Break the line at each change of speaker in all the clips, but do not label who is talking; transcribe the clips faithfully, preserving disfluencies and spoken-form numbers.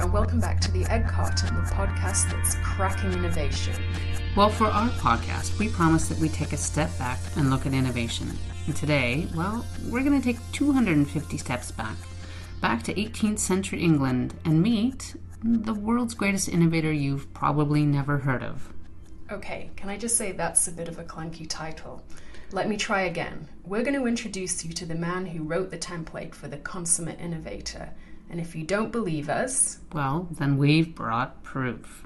and welcome back to the Egg Carton, the podcast that's cracking innovation.
Well, for our podcast, we promise that we take a step back and look at innovation. And today, well, we're going to take two hundred fifty steps back, back to eighteenth century England, and meet the world's greatest innovator you've probably never heard of.
Okay, can I just say that's a bit of a clunky title? Let me try again. We're going to introduce you to the man who wrote the template for the consummate innovator. And if you don't believe us...
well, then we've brought proof.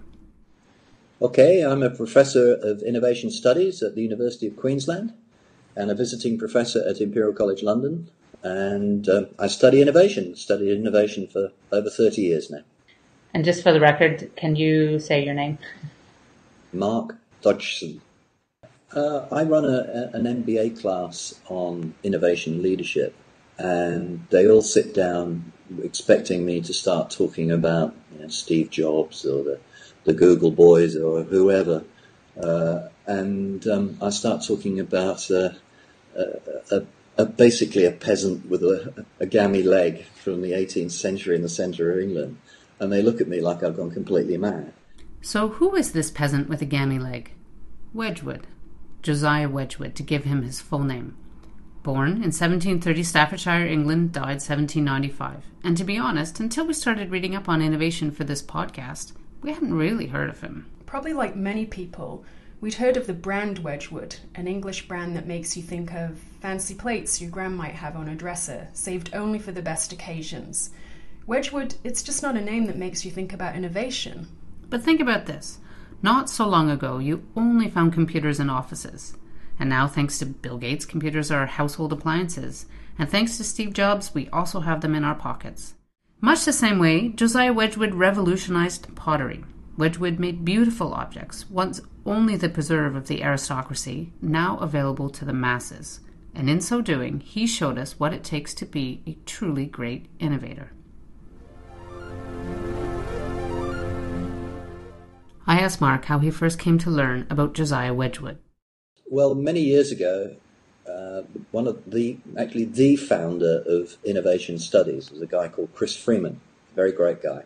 Okay, I'm a professor of innovation studies at the University of Queensland and a visiting professor at Imperial College London. And uh, I study innovation, studied innovation for over thirty years now.
And just for the record, can you say your name?
Mark Dodgson. Uh, I run a, an M B A class on innovation leadership, and they all sit down expecting me to start talking about you know, Steve Jobs or the, the Google boys or whoever. Uh, and um, I start talking about uh, a, a, a, basically a peasant with a, a gammy leg from the eighteenth century in the centre of England. And they look at me like I've gone completely mad.
So who is this peasant with a gammy leg? Wedgwood. Josiah Wedgwood, to give him his full name. Born in seventeen thirty, Staffordshire, England, died seventeen ninety-five. And to be honest, until we started reading up on innovation for this podcast, we hadn't really heard of him.
Probably like many people, we'd heard of the brand Wedgwood, an English brand that makes you think of fancy plates your gran might have on a dresser, saved only for the best occasions. Wedgwood, it's just not a name that makes you think about innovation.
But think about this. Not so long ago, you only found computers in offices. And now, thanks to Bill Gates, computers are household appliances. And thanks to Steve Jobs, we also have them in our pockets. Much the same way, Josiah Wedgwood revolutionized pottery. Wedgwood made beautiful objects, once only the preserve of the aristocracy, now available to the masses. And in so doing, he showed us what it takes to be a truly great innovator. I asked Mark how he first came to learn about Josiah Wedgwood.
Well, many years ago, uh, one of the, actually the founder of innovation studies was a guy called Chris Freeman, very great guy.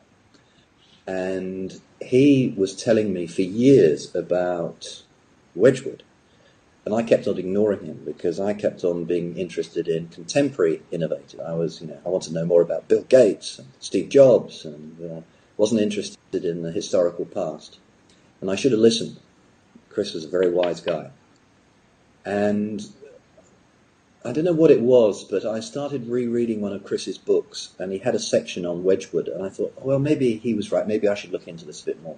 And he was telling me for years about Wedgwood. And I kept on ignoring him because I kept on being interested in contemporary innovators. I was, you know, I wanted to know more about Bill Gates and Steve Jobs and uh, wasn't interested in the historical past. And I should have listened. Chris was a very wise guy. And I don't know what it was, but I started rereading one of Chris's books, and he had a section on Wedgwood, and I thought, well, maybe he was right. Maybe I should look into this a bit more.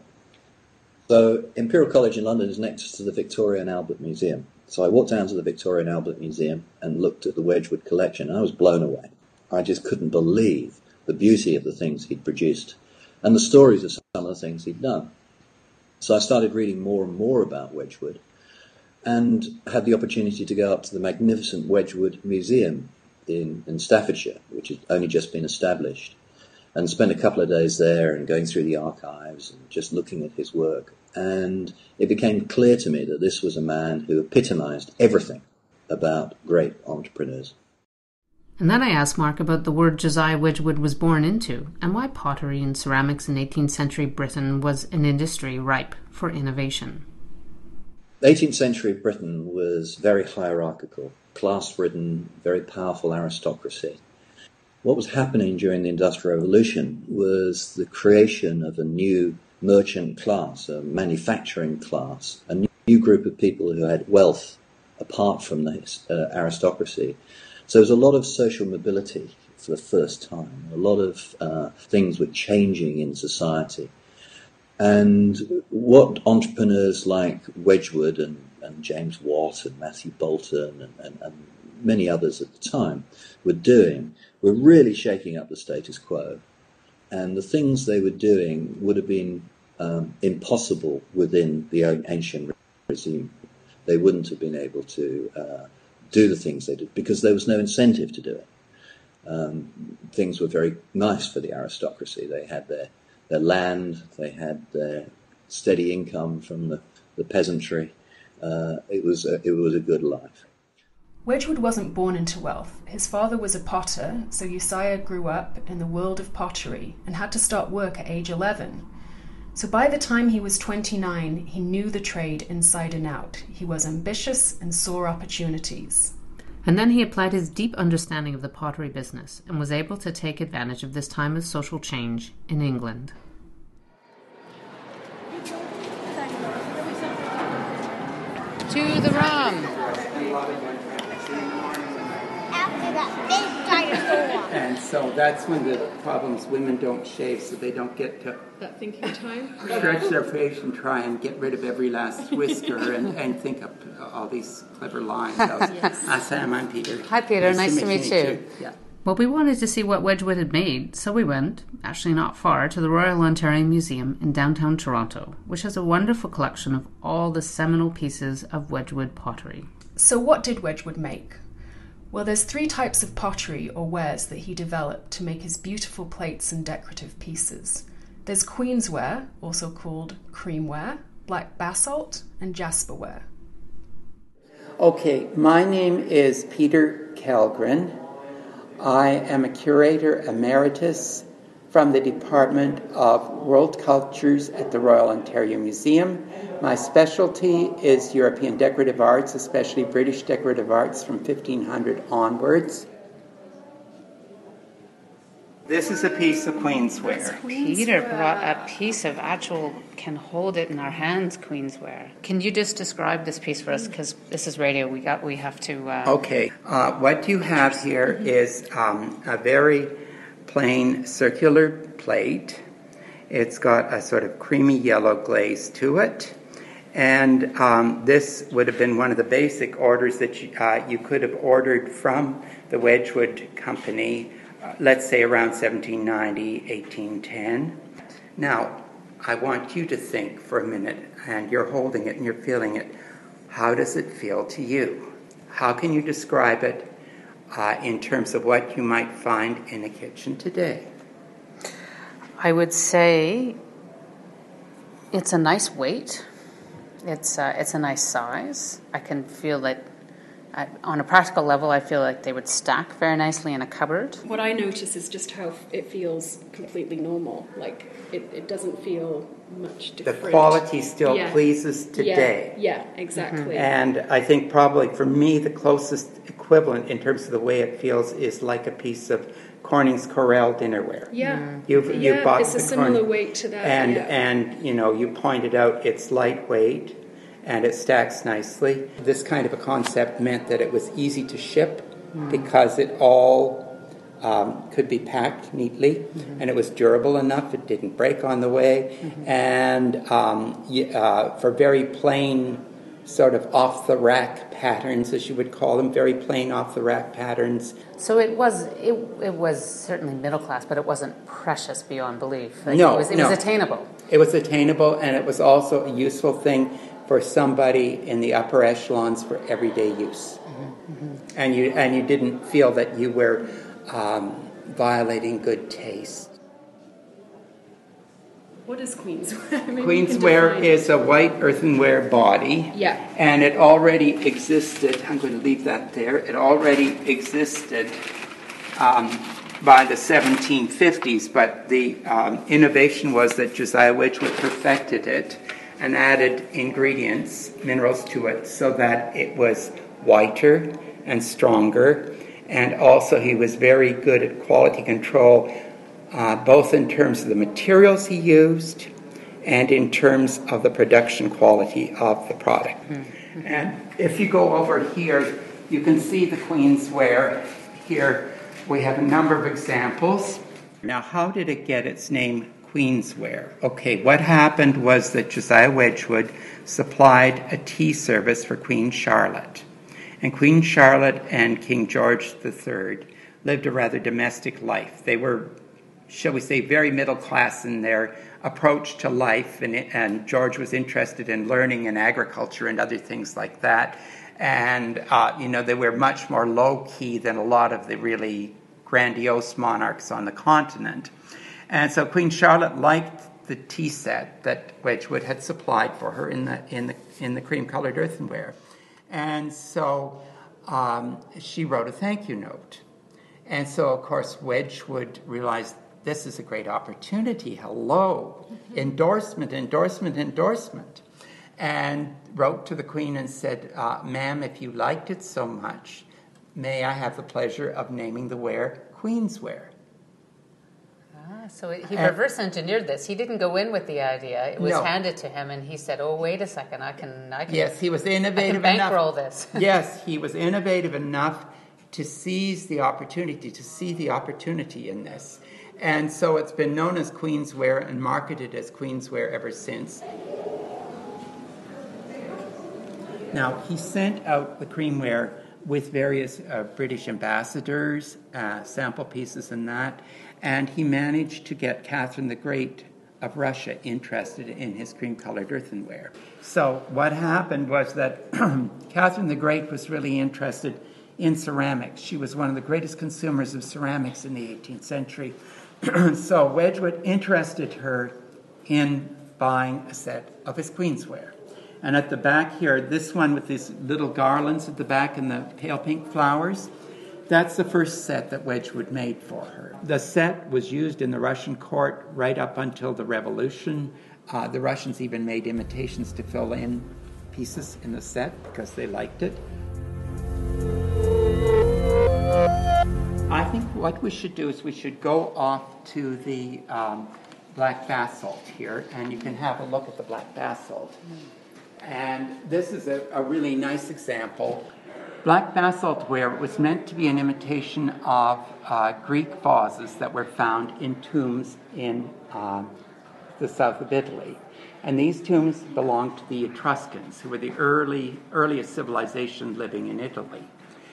So Imperial College in London is next to the Victoria and Albert Museum. So I walked down to the Victoria and Albert Museum and looked at the Wedgwood collection, and I was blown away. I just couldn't believe the beauty of the things he'd produced and the stories of some of the things he'd done. So I started reading more and more about Wedgwood and had the opportunity to go up to the magnificent Wedgwood Museum in, in Staffordshire, which had only just been established, and spent a couple of days there and going through the archives and just looking at his work. And it became clear to me that this was a man who epitomized everything about great entrepreneurs.
And then I asked Mark about the word Josiah Wedgwood was born into, and why pottery and ceramics in eighteenth century Britain was an industry ripe for innovation.
eighteenth century Britain was very hierarchical, class-ridden, very powerful aristocracy. What was happening during the Industrial Revolution was the creation of a new merchant class, a manufacturing class, a new group of people who had wealth apart from the uh, aristocracy. So there was a lot of social mobility for the first time. A lot of uh, things were changing in society. And what entrepreneurs like Wedgwood and, and James Watt and Matthew Boulton and, and, and many others at the time were doing were really shaking up the status quo. And the things they were doing would have been um, impossible within the ancient regime. They wouldn't have been able to uh, do the things they did because there was no incentive to do it. Um, things were very nice for the aristocracy. They had their, their land, they had their steady income from the, the peasantry. Uh, it was a, it was a good life.
Wedgwood wasn't born into wealth. His father was a potter, so Josiah grew up in the world of pottery and had to start work at age eleven. So by the time he was twenty-nine, he knew the trade inside and out. He was ambitious and saw opportunities.
And then he applied his deep understanding of the pottery business and was able to take advantage of this time of social change in England. To the rum!
After that big dinosaur.
And so that's when the problems, women don't shave, so they don't get to
That thinking time?
stretch their face and try and get rid of every last whisker and, and think up all these clever lines. So,
Yes.
uh, Sam, I'm Peter.
Hi, Peter. Nice to meet you.
Yeah.
Well, we wanted to see what Wedgwood had made, so we went, actually not far, to the Royal Ontario Museum in downtown Toronto, which has a wonderful collection of all the seminal pieces of Wedgwood pottery.
So what did Wedgwood make? Well, there's three types of pottery or wares that he developed to make his beautiful plates and decorative pieces. There's queensware, also called creamware, black basalt, and jasperware.
Okay, my name is Peter Kellgren. I am a curator emeritus from the Department of World Cultures at the Royal Ontario Museum. My specialty is European decorative arts, especially British decorative arts from fifteen hundred onwards. This is a piece of queensware.
Peter brought a piece of actual, can hold it in our hands, queensware. Can you just describe this piece for us? Because this is radio, we got, we have to... Uh...
Okay, uh, what you have here is um, a very plain circular plate. It's got a sort of creamy yellow glaze to it. And um, this would have been one of the basic orders that you, uh, you could have ordered from the Wedgwood Company, uh, let's say around seventeen ninety, eighteen ten. Now, I want you to think for a minute, and you're holding it and you're feeling it. How does it feel to you? How can you describe it uh, in terms of what you might find in a kitchen today?
I would say it's a nice weight. It's uh, it's a nice size. I can feel that I, on a practical level, I feel like they would stack very nicely in a cupboard.
What I notice is just how it feels completely normal. Like, it, it doesn't feel much different.
The quality still
Yeah.
pleases today.
Yeah, yeah, exactly.
And I think probably for me the closest equivalent in terms of the way it feels is like a piece of Corning's Corel dinnerware.
Yeah,
You've,
yeah,
you bought
it's a
the
similar
Corning-
weight to that.
And,
yeah.
and, you know, you pointed out it's lightweight and it stacks nicely. This kind of a concept meant that it was easy to ship mm. because it all um, could be packed neatly mm-hmm. and it was durable enough, it didn't break on the way, mm-hmm. and um, uh, for very plain sort of off-the-rack patterns, as you would call them, very plain off-the-rack patterns.
So it was it, it was certainly middle class, but it wasn't precious beyond belief. Like
no,
it was, it
no.
was attainable.
It was attainable, and it was also a useful thing for somebody in the upper echelons for everyday use. Mm-hmm, mm-hmm. And you and you didn't feel that you were um, violating good taste.
What is queensware? Maybe
Queensware is a white earthenware body.
Yeah.
And it already existed. I'm going to leave that there. It already existed um, by the seventeen fifties, but the um, innovation was that Josiah Wedgwood perfected it and added ingredients, minerals to it, so that it was whiter and stronger. And also he was very good at quality control, uh, both in terms of the materials he used and in terms of the production quality of the product. Mm-hmm. And if you go over here, you can see the queensware. Here we have a number of examples. Now, how did it get its name queensware? Okay, what happened was that Josiah Wedgwood supplied a tea service for Queen Charlotte. And Queen Charlotte and King George the Third lived a rather domestic life. They were, shall we say, very middle class in their approach to life, and, and George was interested in learning and agriculture and other things like that. And, uh, you know, they were much more low-key than a lot of the really grandiose monarchs on the continent. And so Queen Charlotte liked the tea set that Wedgwood had supplied for her in the in the in the cream-colored earthenware, and so um, she wrote a thank you note. And so, of course, Wedgwood realized this is a great opportunity. Hello, mm-hmm. endorsement, endorsement, endorsement. And wrote to the Queen and said, uh, ma'am, if you liked it so much, may I have the pleasure of naming the wear Queenswear.
Ah, so he reverse engineered this. He didn't go in with the idea. It was
no.
handed to him, and he said, oh, wait a second, I can, I can,
yes, he was innovative
I can bankroll
enough.
this.
Yes, he was innovative enough to seize the opportunity, to see the opportunity in this. And so it's been known as Queenswear and marketed as Queenswear ever since. Now, he sent out the creamwear with various uh, British ambassadors, uh, sample pieces and that, and he managed to get Catherine the Great of Russia interested in his cream-colored earthenware. So what happened was that Catherine the Great was really interested in ceramics. She was one of the greatest consumers of ceramics in the eighteenth century. So Wedgwood interested her in buying a set of his Queenswear. And at the back here, this one with these little garlands at the back and the pale pink flowers, that's the first set that Wedgwood made for her. The set was used in the Russian court right up until the Revolution. Uh, the Russians even made imitations to fill in pieces in the set because they liked it. I think what we should do is we should go off to the um, black basalt here, and you can have a look at the black basalt. And this is a, a really nice example. Black basalt ware was meant to be an imitation of uh, Greek vases that were found in tombs in uh, the south of Italy. And these tombs belonged to the Etruscans, who were the early, earliest civilization living in Italy.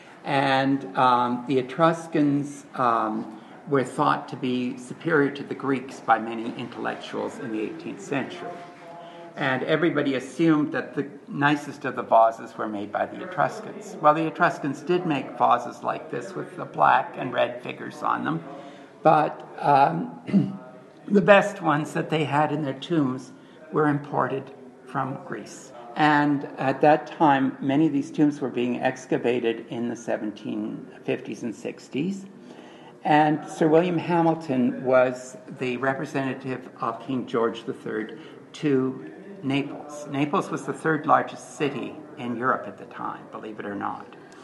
And um, the Etruscans um, were thought to be superior to the Greeks by many intellectuals in the eighteenth century. And everybody assumed that the nicest of the vases were made by the Etruscans. Well, the Etruscans did make vases like this with the black and red figures on them, but um, the best ones that they had in their tombs were imported from Greece. And at that time, many of these tombs were being excavated in the seventeen fifties and sixties. And Sir William Hamilton was the representative of King George the Third to Naples. Naples was the third largest city in Europe at the time, believe it or not.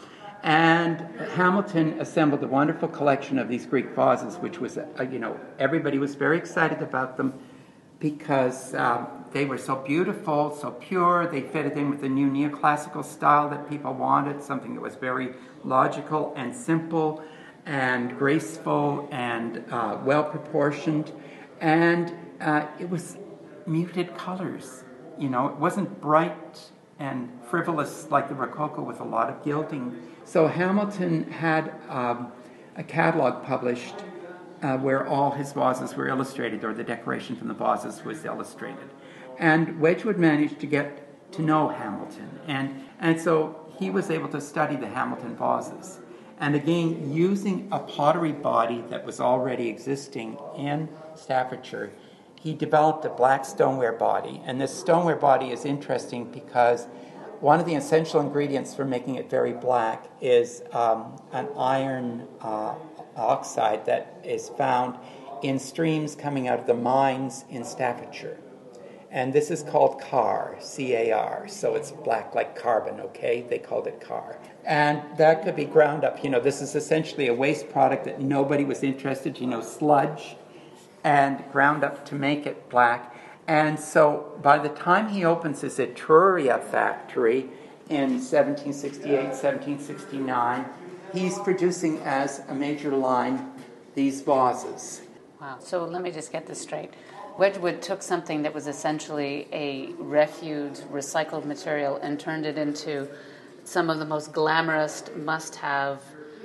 And Hamilton assembled a wonderful collection of these Greek vases, which was, uh, you know, everybody was very excited about them because um, they were so beautiful, so pure. They fitted in with the new neoclassical style that people wanted, something that was very logical and simple and graceful and uh, well-proportioned. And uh, it was muted colors. You know, it wasn't bright and frivolous like the Rococo with a lot of gilding. So Hamilton had um, a catalog published uh, where all his vases were illustrated, or the decoration from the vases was illustrated. And Wedgwood managed to get to know Hamilton. And, and so he was able to study the Hamilton vases. And again, using a pottery body that was already existing in Staffordshire, he developed a black stoneware body. And this stoneware body is interesting because one of the essential ingredients for making it very black is um, an iron uh, oxide that is found in streams coming out of the mines in Staffordshire. And this is called Car, C A R. So it's black like carbon, okay? They called it Car. And that could be ground up. You know, this is essentially a waste product that nobody was interested in, you know, sludge, and ground up to make it black. And so by the time he opens his Etruria factory in seventeen sixty-eight, seventeen sixty-nine, he's producing as a major line these vases.
Wow. So let me just get this straight. Wedgwood took something that was essentially a refuse, recycled material and turned it into some of the most glamorous must-have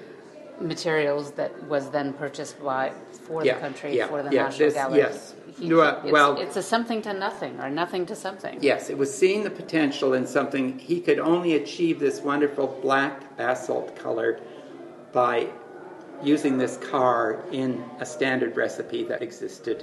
materials that was then purchased by for
yeah,
the country,
yeah,
for the
yeah,
National
this,
Gallery.
Yes.
He,
no, uh,
it's,
well,
it's a something to nothing, or nothing to something.
Yes, it was seeing the potential in something. He could only achieve this wonderful black basalt color by using this car in a standard recipe that existed.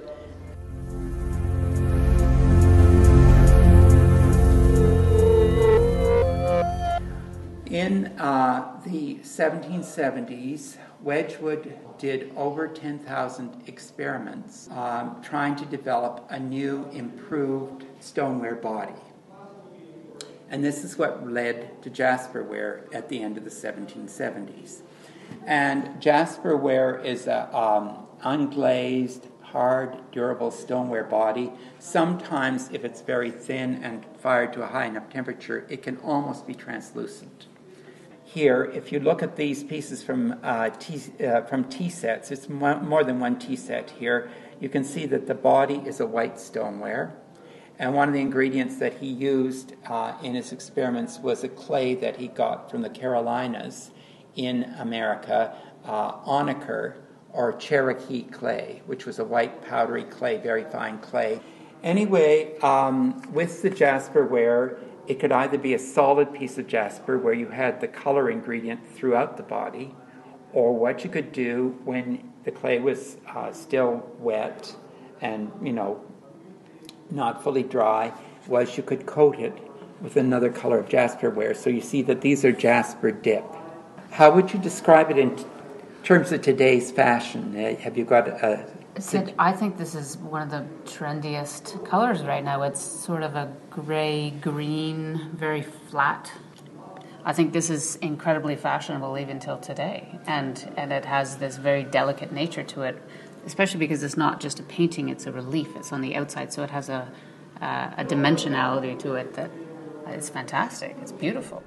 In uh, the seventeen seventies, Wedgwood did over ten thousand experiments um, trying to develop a new, improved stoneware body. And this is what led to Jasperware at the end of the seventeen seventies. And Jasperware is a um, unglazed, hard, durable stoneware body. Sometimes, if it's very thin and fired to a high enough temperature, it can almost be translucent. Here, if you look at these pieces from uh, tea, uh, from tea sets, it's mo- more than one tea set here, you can see that the body is a white stoneware. And one of the ingredients that he used uh, in his experiments was a clay that he got from the Carolinas in America, uh, Onaker, or Cherokee clay, which was a white powdery clay, very fine clay. Anyway, um, with the Jasperware, it could either be a solid piece of jasper where you had the color ingredient throughout the body, or what you could do when the clay was uh, still wet and, you know, not fully dry, was you could coat it with another color of Jasperware. So you see that these are Jasper dip. How would you describe it in t- terms of today's fashion? Uh, have you got a...
Sid, I think this is one of the trendiest colors right now. It's sort of a gray-green, very flat. I think this is incredibly fashionable even till today. And, and it has this very delicate nature to it, especially because it's not just a painting, it's a relief. It's on the outside, so it has a, uh, a dimensionality to it that is fantastic. It's beautiful.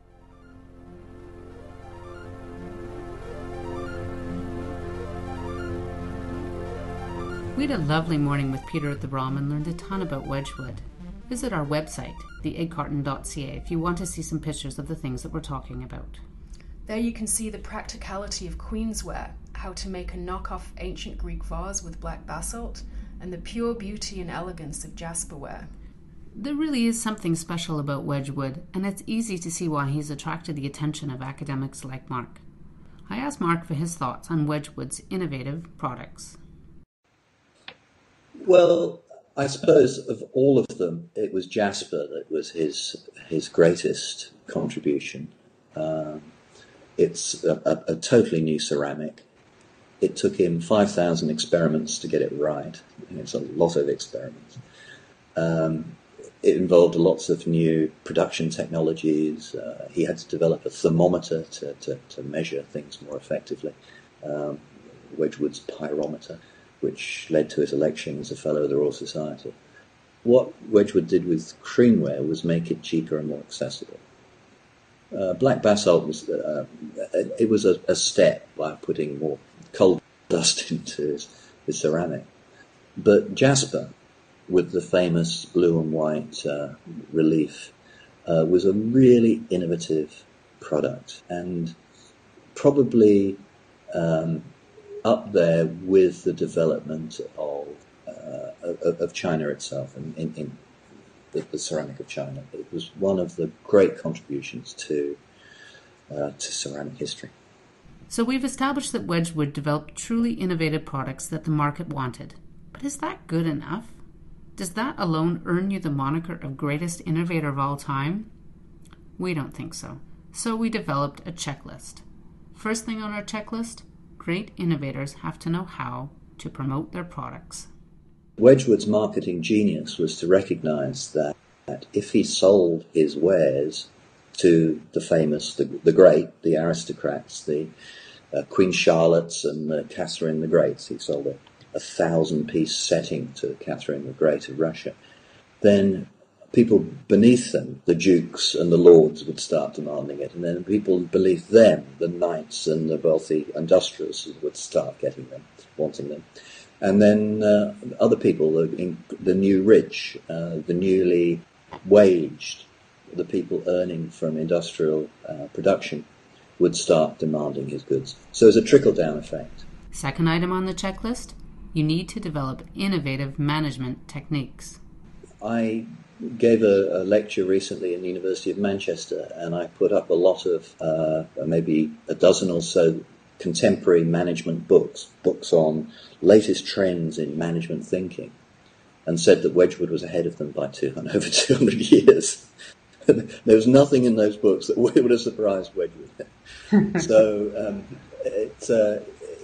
We had a lovely morning with Peter at the ROM and learned a ton about Wedgwood. Visit our website, the egg carton dot c a, if you want to see some pictures of the things that we're talking about.
There you can see the practicality of queensware, how to make a knockoff ancient Greek vase with black basalt, and the pure beauty and elegance of Jasperware.
There really is something special about Wedgwood, and it's easy to see why he's attracted the attention of academics like Mark. I asked Mark for his thoughts on Wedgwood's innovative products.
Well, I suppose of all of them, it was Jasper that was his his greatest contribution. Um, it's a, a, a totally new ceramic. It took him five thousand experiments to get it right. It's a lot of experiments. Um, it involved lots of new production technologies. Uh, he had to develop a thermometer to, to, to measure things more effectively. Um, Wedgwood's pyrometer, which led to his election as a Fellow of the Royal Society. What Wedgwood did with creamware was make it cheaper and more accessible. Uh, black basalt was uh, it was a, a step by putting more coal dust into his, his ceramic. But Jasper, with the famous blue and white uh, relief, uh, was a really innovative product and probably um, up there with the development of uh, of, of China itself and in, in the, the ceramic of China. It was one of the great contributions to uh, to ceramic history.
So we've established that Wedgwood developed truly innovative products that the market wanted. But is that good enough? Does that alone earn you the moniker of greatest innovator of all time? We don't think so. So we developed a checklist. First thing on our checklist, great innovators have to know how to promote their products.
Wedgwood's marketing genius was to recognize that, that if he sold his wares to the famous, the, the great, the aristocrats, the uh, Queen Charlottes and uh, Catherine the Great, he sold a, a thousand-piece setting to Catherine the Great of Russia, then people beneath them, the dukes and the lords, would start demanding it, and then people beneath them, the knights and the wealthy industrialists, would start getting them, wanting them. And then uh, other people, the, the new rich, uh, the newly waged, the people earning from industrial uh, production, would start demanding his goods. So it's a trickle-down effect.
Second item on the checklist, you need to develop innovative management techniques.
I gave a, a lecture recently in the University of Manchester, and I put up a lot of, uh, maybe a dozen or so contemporary management books, books on latest trends in management thinking, and said that Wedgwood was ahead of them by two, over two hundred years. there was nothing in those books that would have surprised Wedgwood. so um, it's uh,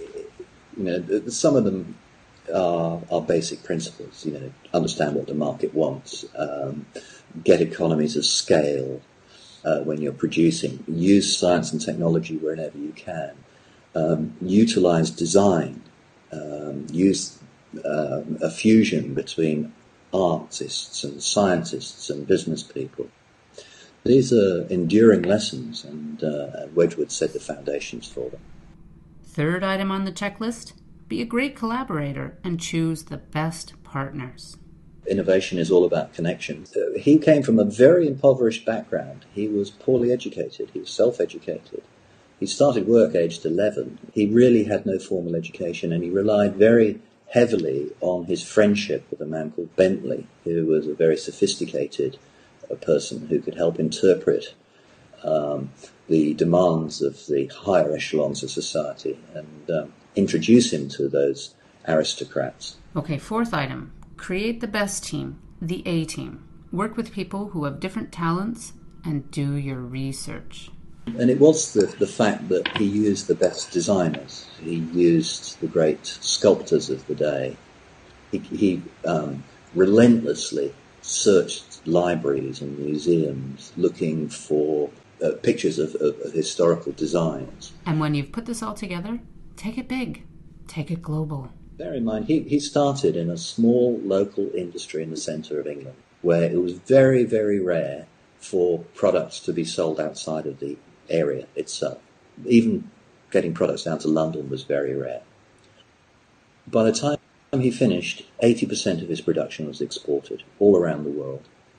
you know some of them are, are basic principles. You know, understand what the market wants, um, get economies of scale uh, when you're producing, use science and technology wherever you can, um, utilize design, um, use uh, a fusion between artists and scientists and business people. These are enduring lessons, and uh, Wedgwood set the foundations for them.
Third item on the checklist, be a great collaborator and choose the best partners.
Innovation is all about connection. Uh, he came from a very impoverished background. He was poorly educated. He was self-educated. He started work aged eleven. He really had no formal education, and he relied very heavily on his friendship with a man called Bentley, who was a very sophisticated uh, person who could help interpret um, the demands of the higher echelons of society and um, introduce him to those aristocrats.
Okay, fourth item. Create the best team, the A-team. Work with people who have different talents and do your research.
And it was the, the fact that he used the best designers. He used the great sculptors of the day. He, he um, relentlessly searched libraries and museums looking for uh, pictures of, of, of historical designs.
And when you've put this all together, take it big. Take it global.
Bear in mind, he, he started in a small local industry in the centre of England, where it was very, very rare for products to be sold outside of the area itself. Even getting products down to London was very rare. By the time he finished, eighty percent of his production was exported all around the world.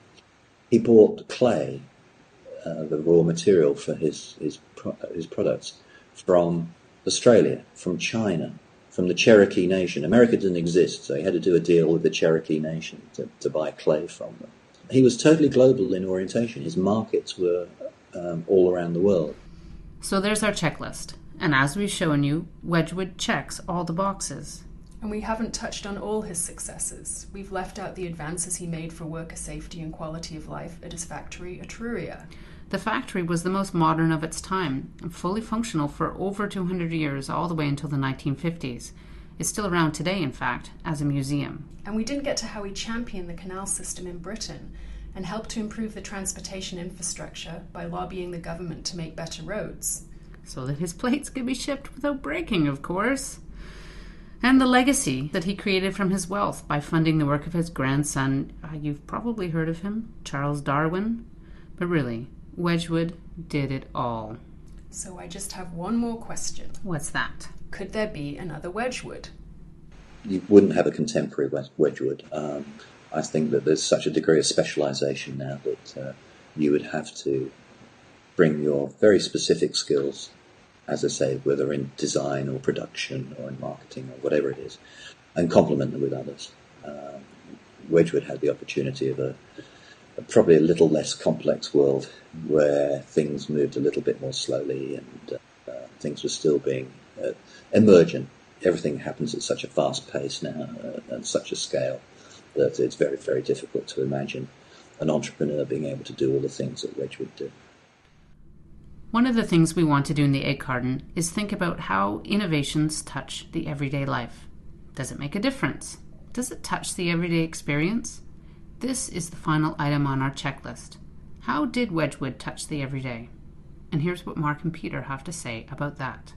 He bought clay, uh, the raw material for his, his, his products, from Australia, from China, from the Cherokee Nation. America didn't exist, so he had to do a deal with the Cherokee Nation to, to buy clay from them. He was totally global in orientation. His markets were um, all around the world.
So there's our checklist. And as we've shown you, Wedgwood checks all the boxes.
And we haven't touched on all his successes. We've left out the advances he made for worker safety and quality of life at his factory, Etruria.
The factory was the most modern of its time and fully functional for over two hundred years, all the way until the nineteen fifties. It's still around today, in fact, as a museum.
And we didn't get to how he championed the canal system in Britain and helped to improve the transportation infrastructure by lobbying the government to make better roads.
So that his plates could be shipped without breaking, of course. And the legacy that he created from his wealth by funding the work of his grandson, uh, you've probably heard of him, Charles Darwin. But really, Wedgwood did it all.
So I just have one more question.
What's that?
Could there be another Wedgwood?
You wouldn't have a contemporary Wedgwood. Um, I think that there's such a degree of specialisation now that uh, you would have to bring your very specific skills, as I say, whether in design or production or in marketing or whatever it is, and complement them with others. Um, Wedgwood had the opportunity of a probably a little less complex world where things moved a little bit more slowly and uh, things were still being uh, emergent. Everything happens at such a fast pace now uh, and such a scale that it's very, very difficult to imagine an entrepreneur being able to do all the things that Wedgwood did.
One of the things we want to do in the Egg Garden is think about how innovations touch the everyday life. Does it make a difference? Does it touch the everyday experience? This is the final item on our checklist. How did Wedgwood touch the everyday? And here's what Mark and Peter have to say about that.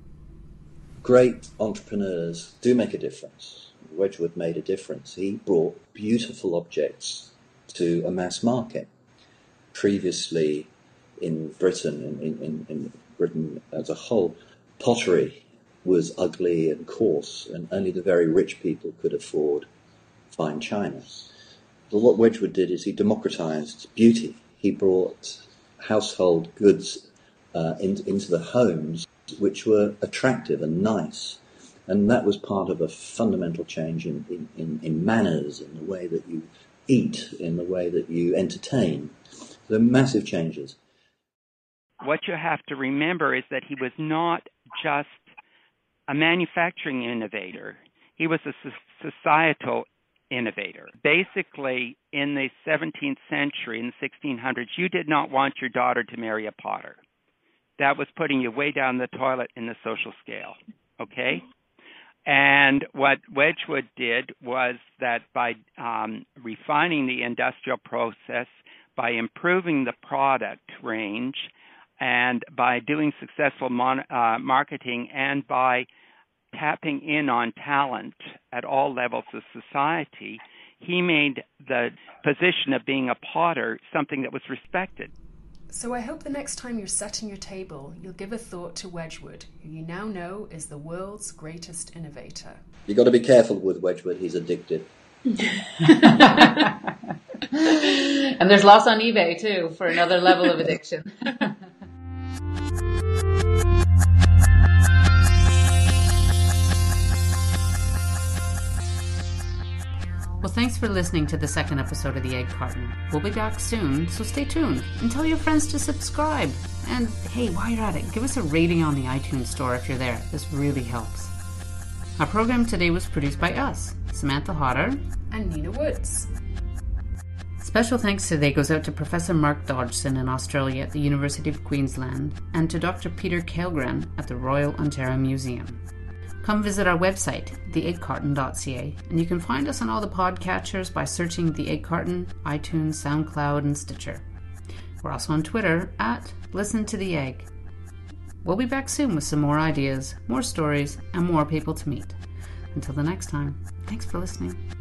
Great entrepreneurs do make a difference. Wedgwood made a difference. He brought beautiful objects to a mass market. Previously in Britain, in, in, in Britain as a whole, pottery was ugly and coarse, and only the very rich people could afford fine china. But what Wedgwood did is he democratized beauty. He brought household goods uh, in, into the homes which were attractive and nice. And that was part of a fundamental change in, in, in, in manners, in the way that you eat, in the way that you entertain. There are massive changes.
What you have to remember is that he was not just a manufacturing innovator. He was a societal innovator. Basically, in the seventeenth century, in the sixteen hundreds, you did not want your daughter to marry a potter. That was putting you way down the toilet in the social scale, okay? And what Wedgwood did was that by um, refining the industrial process, by improving the product range, and by doing successful mon- uh, marketing, and by tapping in on talent at all levels of society, he made the position of being a potter something that was respected.
So I hope the next time you're setting your table, you'll give a thought to Wedgwood, who you now know is the world's greatest innovator.
You've got to be careful with Wedgwood, he's addicted.
And there's lots on eBay too for another level of addiction.
Well, thanks for listening to the second episode of The Egg Carton. We'll be back soon, so stay tuned and tell your friends to subscribe. And hey, while you're at it, give us a rating on the iTunes store if you're there. This really helps. Our program today was produced by us, Samantha Hodder
And Nina Woods.
Special thanks today goes out to Professor Mark Dodgson in Australia at the University of Queensland and to Doctor Peter Kellgren at the Royal Ontario Museum. Come visit our website, the egg carton dot c a, and you can find us on all the podcatchers by searching The Egg Carton, iTunes, SoundCloud, and Stitcher. We're also on Twitter at Listen to the Egg. We'll be back soon with some more ideas, more stories, and more people to meet. Until the next time, thanks for listening.